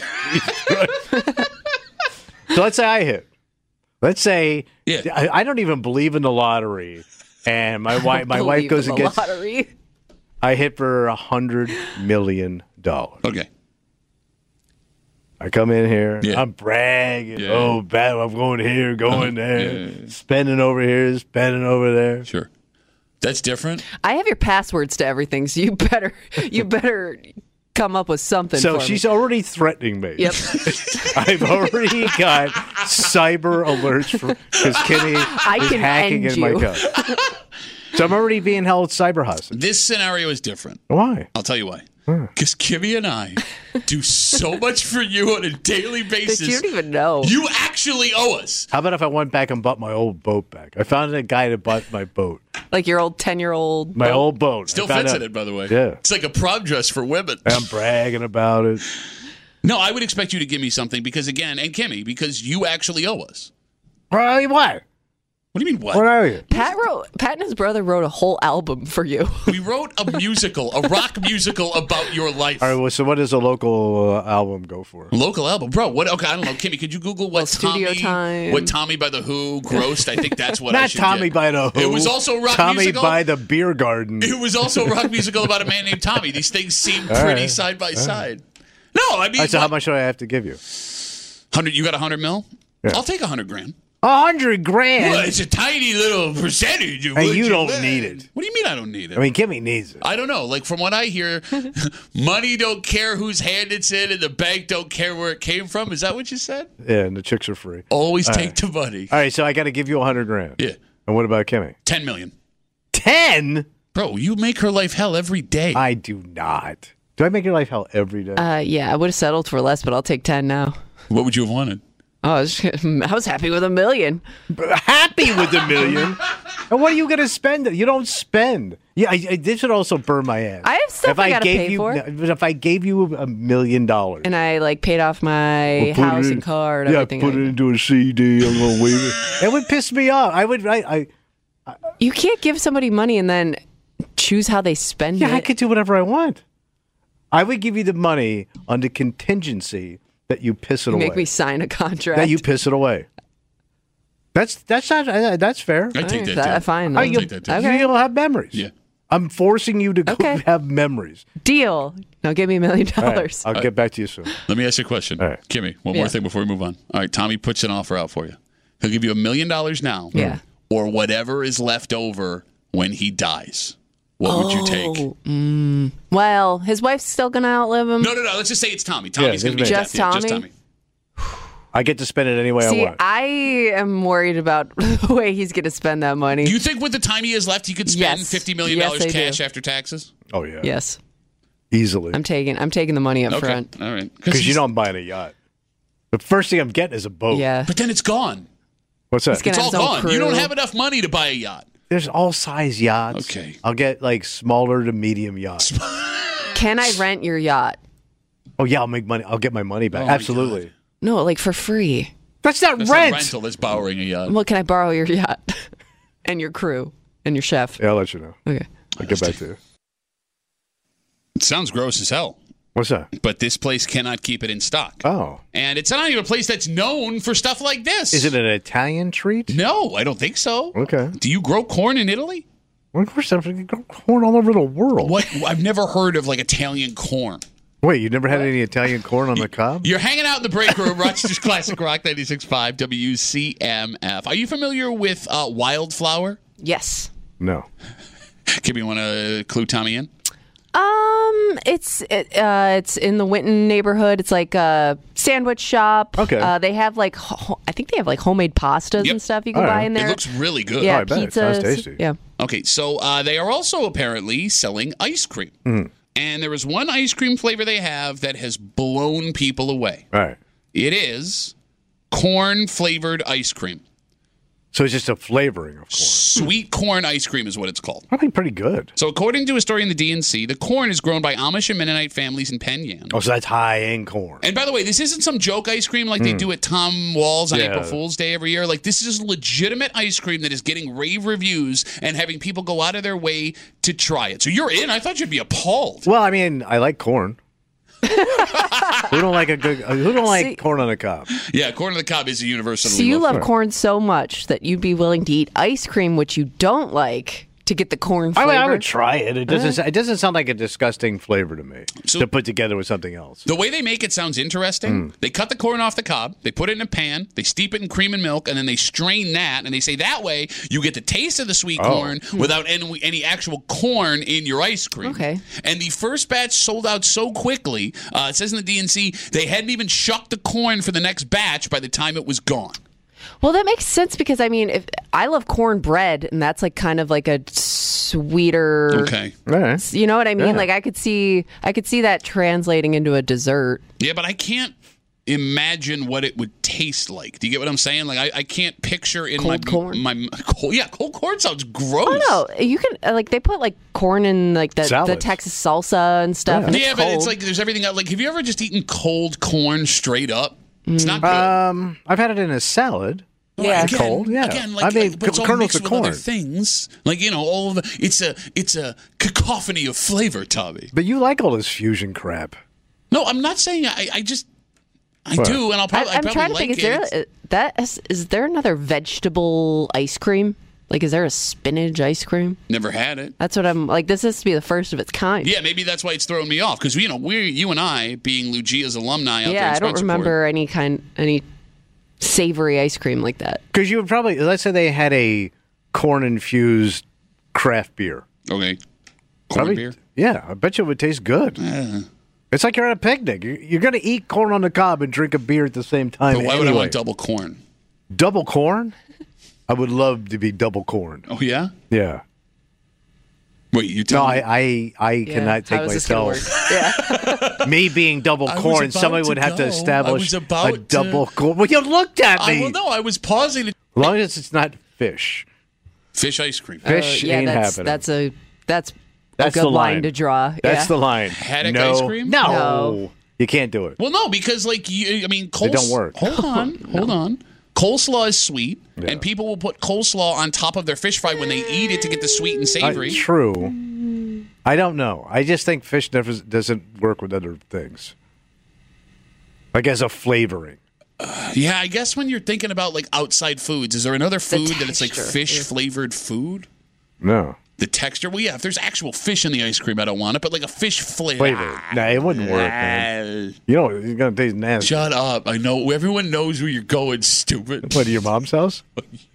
So let's say I hit. Let's say Yeah. I, I don't even believe in the lottery, and my wife my wife Believe goes in and the gets. lottery. I hit for a hundred million dollars. Okay. I come in here, Yeah. I'm bragging. Yeah. Oh, bad! I'm going here, going Uh-huh. there, Yeah. spending over here, spending over there. Sure. That's different. I have your passwords to everything, so you better you better come up with something. So for she's me. already threatening me. Yep. I've already got cyber alerts because Kenny I is can hacking end in my you. account. So I'm already being held cyber hostage. This scenario is different. Why? I'll tell you why. Because Kimmy and I do so much for you on a daily That basis. you don't even know. You actually owe us. How about if I went back and bought my old boat back? I found a guy that bought my boat, Like your old ten year old. my old boat. Still I found fits out- in it, by the way. Yeah. It's like a prom dress for women. I'm bragging about it. No, I would expect you to give me something because, again, and Kimmy, because you actually owe us. Well, what? What do you mean, what? What are you? Pat wrote. Pat and his brother wrote a whole album for you. We wrote a musical, a rock musical about your life. All right. Well, so what does a local uh, album go for? Local album, bro. What? Okay, I don't know. Kimmy, could you Google what Well, Studio Tommy, Time. what Tommy by the Who grossed? I think that's what I Not should Tommy get. by the Who. It was also rock Tommy musical. by the Beer Garden. It was also a rock musical about a man named Tommy. These things seem All pretty right. side by side. No, I mean, All right, so how what- much do I have to give you? Hundred. You got a hundred mil? Yeah. I'll take a hundred grand. A hundred grand. Well, it's a tiny little percentage. Of Hey, what you don't win. need it. What do you mean I don't need it? I mean, Kimmy needs it. I don't know. Like, from what I hear, money don't care whose hand it's in, and the bank don't care where it came from. Is that what you said? Yeah, and the chicks are free. Always All take right. the money. All right, so I got to give you a hundred grand. Yeah. And what about Kimmy? Ten million. Ten? Bro, you make her life hell every day. I do not. Do I make your life hell every day? Uh, yeah, I would have settled for less, but I'll take ten now. What would you have wanted? Oh, I was, I was happy with a million. Happy with a million. And what are you going to spend? You don't spend. Yeah, I, I, this would also burn my ass. I have stuff if I gotta gave pay you, for. no, but if I gave you a million dollars And I like paid off my Well, put house it in- and car and yeah, everything. put it like into a C D. I'm going to waive it. It would piss me off. I would. I. I You can't give somebody money and then choose how they spend yeah, it. I could do whatever I want. I would give you the money under contingency that you piss it You away. make me sign a contract. that you piss it away. That's that's not uh, that's fair. I take Okay, that, that- too. fine. I, then. you, take that, too. Okay. You'll have memories. Yeah. I'm forcing you to go Okay. have memories. Deal. Now give me a million All right, dollars. I'll get back to you soon. Let me ask you a question. All right. Kimmy, one Yeah. more thing before we move on. All right, Tommy puts an offer out for you. He'll give you a million dollars now. Yeah. Or whatever is left over when he dies. What would you take? Oh, mm. Well, his wife's still going to outlive him. No, no, no. Let's just say it's Tommy. Tommy's Yeah, going to be just death. Yeah, just Tommy? Tommy. I get to spend it any way See, I want. I am worried about the way he's going to spend that money. Do you think with the time he has left, he could spend Yes. fifty million dollars Yes, I do. cash after taxes? oh yeah, yes. easily. I'm taking I'm taking the money up Okay. front. All right. Because you he's- know I'm buying a yacht. The first thing I'm getting is a boat. Yeah. But then it's gone. What's that? gonna- It's all have his own gone. You don't crew. have enough money to buy a yacht. There's all size yachts. Okay. I'll get like smaller to medium yachts. Can I rent your yacht? Oh yeah, I'll make money. I'll get my money back. Oh, my Absolutely. No, like for free. That's not That's rent. not rental. That's borrowing a yacht. Well, can I borrow your yacht and your crew and your chef? Yeah, I'll let you know. Okay. I'll get back to you. It sounds gross as hell. What's that? But this place cannot keep it in stock. Oh, And it's not even a place that's known for stuff like this. is it an Italian treat? No, I don't think so. Okay. Do you grow corn in Italy? Well, of course, I'm going to corn all over the world. What? I've never heard of like Italian corn. Wait, you never had any Italian corn on the cob? You're hanging out in the break room, Rochester's Classic Rock ninety-six point five W C M F. Are you familiar with uh, Wildflower? Yes. No. Kim, you want to clue Tommy in? Um, it's it, uh, it's in the Winton neighborhood. It's like a sandwich shop. Okay. Uh, they have like ho- I think they have like homemade pastas Yep. and stuff you can All buy right. in there. It looks really good. yeah, Oh, I bet. It pizzas. sounds tasty. Yeah. Okay, so uh, they are also apparently selling ice cream. Mm-hmm. And there is one ice cream flavor they have that has blown people away. All right. It is corn flavored ice cream. So it's just a flavoring of corn. Sweet corn ice cream is what it's called. Probably pretty good. So, according to a story in the D N C, the corn is grown by Amish and Mennonite families in Penn Oh, so that's high-end corn. And by the way, this isn't some joke ice cream like they do at Tom Walls on Yeah. April Fool's Day every year. Like, this is legitimate ice cream that is getting rave reviews and having people go out of their way to try it. So you're in. I thought you'd be appalled. Well, I mean, I like corn. Who don't like a good? Who don't like See- corn on the cob? Yeah, corn on the cob is a universal. So you love corn so much that you'd be willing to eat ice cream, which you don't like, to get the corn I flavor. mean, I would try it. It doesn't. It doesn't sound like a disgusting flavor to me So- to put together with something else. The way they make it sounds interesting. They cut the corn off the cob, they put it in a pan, they steep it in cream and milk, and then they strain that. And they say that way you get the taste of the sweet Oh. corn without any, any actual corn in your ice cream. Okay. And the first batch sold out so quickly. Uh, it says in the D N C they hadn't even shucked the corn for the next batch by the time it was gone. Well, that makes sense because I mean, if I love cornbread, and that's like kind of like a sweeter. Okay. All right. You know what I mean? Yeah. Like I could see, I could see that translating into a dessert. Yeah, but I can't imagine what it would taste like. Do you get what I'm saying? Like I, I can't picture in Cold my corn? my cold, yeah, cold corn sounds gross. Oh no, you can uh, like they put like corn in like the, the Salads. Texas salsa and stuff. Yeah. And Yeah, it's but it's cold. like there's everything out. Like, have you ever just eaten cold corn straight up? It's not good. Um, I've had it in a salad. Well, yeah. again, Cold, yeah. Again, like, I mean, like, but it's all kernels mixed of with other corn. things. Like you know, all of the. It's a it's a cacophony of flavor, Tommy. But you like all this fusion crap. No, I'm not saying I. I just I What? do, and I'll I, probably. I I'm probably trying to like think. Is it. there It's- uh, that is, is there another vegetable ice cream Like, is there a spinach ice cream? Never had it. That's what I'm like. This has to be the first of its kind. Yeah, maybe that's why it's throwing me off because you know we're you and I being Lugia's alumni. Out there Yeah, in I don't Spencerport. remember any kind any savory ice cream like that. Because you would probably, let's say they had a corn infused craft beer. Okay, corn Probably- beer. Yeah, I bet you it would taste good. It's like you're at a picnic. You're, you're going to eat corn on the cob and drink a beer at the same time. But why would I anyway. want double corn? double corn? I would love to be double corn. Oh yeah. Yeah. Wait, you No, tell me. I I, I Yeah, cannot take how is this gonna myself. work? Yeah. Me being double I was corn, about somebody to would have go. to I establish was about a to- double corn. Well, you looked at I, me. well, no, I was pausing. To... As long as it's not fish. Fish ice cream. Fish Uh, yeah, ain't that's happening. that's a that's, That's a good the line. line to draw. That's yeah. the line. Haddock no, ice cream? No. No. You can't do it. Well, no, because like you, I mean, coles- don't work. Hold on, hold on. Coleslaw is sweet, and people will put coleslaw on top of their fish fry when they eat it to get the sweet and Uh, savory. true. I don't know. I just think fish never doesn't work with other things. Like as a flavoring. Yeah, I guess when you're thinking about like outside foods, is there another food that it's like texture, fish yeah. flavored food? No. The texture? Well, yeah, if there's actual fish in the ice cream, I don't want it, but like a fish flavor. Flavor. Nah, it wouldn't work, man. You know, it's going to taste nasty. Shut up. I know. Everyone knows where you're going, stupid. What, to your mom's house?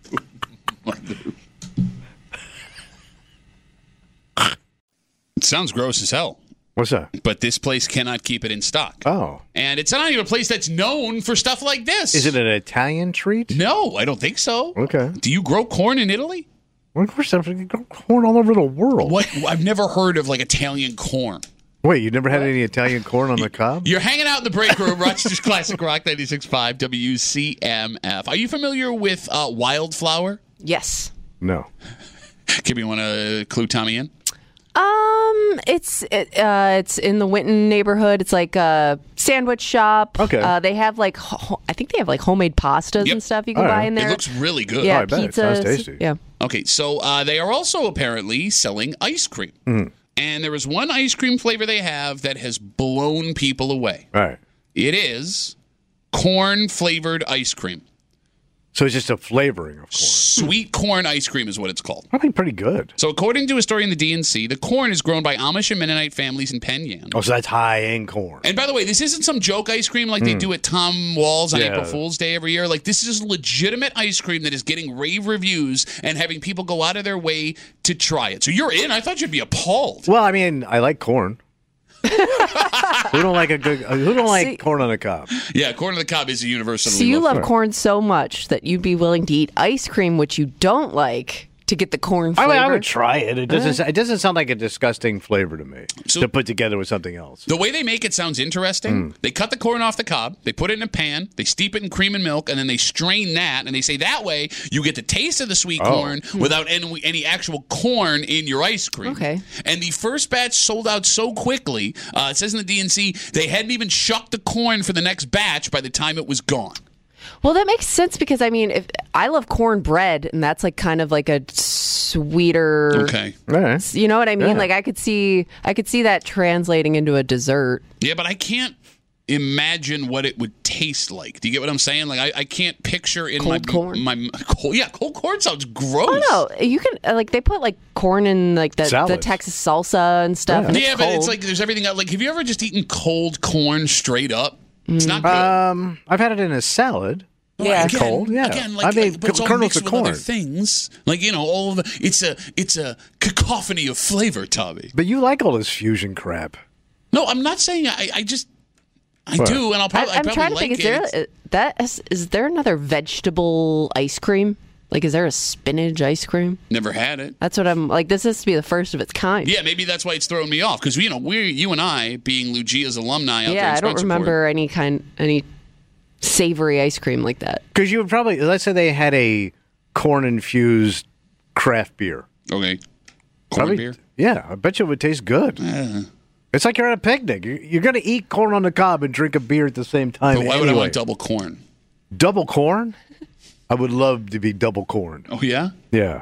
It sounds gross as hell, What's that? but this place cannot keep it in stock. Oh. And it's not even a place that's known for stuff like this. Is it an Italian treat? No, I don't think so. Okay. Do you grow corn in Italy? Well, of course, you grow corn all over the world. What? I've never heard of like Italian corn. Wait, you never had any Italian corn on the cob? You're hanging out in the break room, Rochester's Classic Rock ninety-six point five W C M F. Are you familiar with uh, Wildflower? Yes. No. Kim, you want to clue Tommy in? Um, it's it, uh, it's in the Winton neighborhood. It's like a sandwich shop. Okay. Uh, they have like ho- I think they have like homemade pastas Yep. and stuff you can All buy right. in there. It looks really good. yeah, Oh, I bet. It pizza. sounds tasty. Yeah. Okay, so uh, they are also apparently selling ice cream. Mm. And there is one ice cream flavor they have that has blown people away. All right. It is corn flavored ice cream. So it's just a flavoring of corn. Sweet corn ice cream is what it's called. I think pretty good. So, according to a story in the D N C, the corn is grown by Amish and Mennonite families in Penn Yan. Oh, so that's high-end corn. And by the way, this isn't some joke ice cream like they do at Tom Walls on Yeah. April Fool's Day every year. Like, this is legitimate ice cream that is getting rave reviews and having people go out of their way to try it. So, you're in. I thought you'd be appalled. Well, I mean, I like corn. Who don't like a good? uh, Who don't like See- corn on the cob? Yeah, corn on the cob is a universally So you loved love corn so much that you'd be willing to eat ice cream, which you don't like, to get the corn I, flavor. mean, I would try it. It doesn't. It doesn't sound like a disgusting flavor to me So- to put together with something else. The way they make it sounds interesting. They cut the corn off the cob, they put it in a pan, they steep it in cream and milk, and then they strain that. And they say that way you get the taste of the sweet Oh. corn without any, any actual corn in your ice cream. Okay. And the first batch sold out so quickly. Uh, it says in the D N C they hadn't even shucked the corn for the next batch by the time it was gone. Well, that makes sense because I mean, if I love cornbread, and that's like kind of like a sweeter. Okay. All right. You know what I mean? Yeah. Like I could see, I could see that translating into a dessert. Yeah, but I can't imagine what it would taste like. Do you get what I'm saying? Like I, I can't picture in Cold my corn? my cold, yeah, cold corn sounds gross. Oh no, you can uh, like they put like corn in like the, the Salads. Texas salsa and stuff. Yeah. And it's Yeah, but it's cold. like there's everything else. Like, have you ever just eaten cold corn straight up? It's not good. Um, I've had it in a salad. Yeah. Again, Cold, yeah. Again, like, I mean, like, but it's all kernels mixed of with other corn. things. Like you know, all of the, it's a it's a cacophony of flavor, Tommy. But you like all this fusion crap. No, I'm not saying I. I just I What? do, and I'll I, probably. I I'm probably trying to like think. Is it. there It's- a, that is, is there another vegetable ice cream? Like, is there a spinach ice cream? Never had it. That's what I'm like. This has to be the first of its kind. Yeah, maybe that's why it's throwing me off because you know we're you and I being Lugia's alumni out yeah. there in I don't Spencerport. remember any kind any savory ice cream like that. Because you would probably, let's say they had a corn infused craft beer. Okay, corn Probably- beer. Yeah, I bet you it would taste good. It's like you're at a picnic. You're, you're going to eat corn on the cob and drink a beer at the same time. But why would I anyway. want double corn? double corn? I would love to be double corn. Oh yeah. Yeah.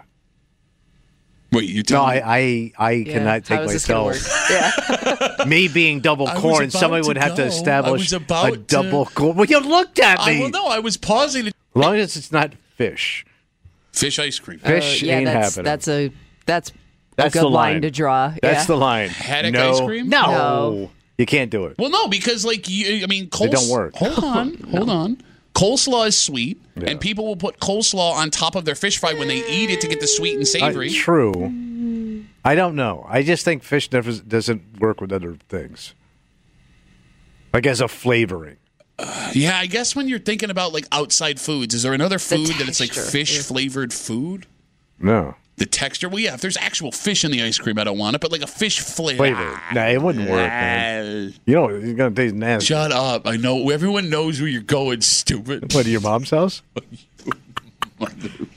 Wait, you No, tell I me? I, I Yeah. cannot take How is this gonna myself. work? Yeah. Me being double I was corn, about somebody would to have to go. establish I was about a double to- corn. Well, you looked at I me. well, no, I was pausing. To... As long as it's not fish. Fish ice cream. Fish Uh, yeah, ain't that's, happening. that's a that's, That's a good the line. line to draw. That's yeah. the line. Haddock no. ice cream? No. No. You can't do it. Well, no, because like you, I mean, coles- don't work. Hold on, hold on. Coleslaw is sweet, and people will put coleslaw on top of their fish fry when they eat it to get the sweet and Uh, savory. true. I don't know. I just think fish never doesn't work with other things. Like as a flavoring. Yeah, I guess when you're thinking about like outside foods, is there another food that it's like texture. fish flavored food? No. The texture? Well, yeah, if there's actual fish in the ice cream, I don't want it, but like a fish flavor. Flavor. Nah, it wouldn't work, man. You know, it's going to taste nasty. Shut up. I know. Everyone knows where you're going, stupid. What, to your mom's house?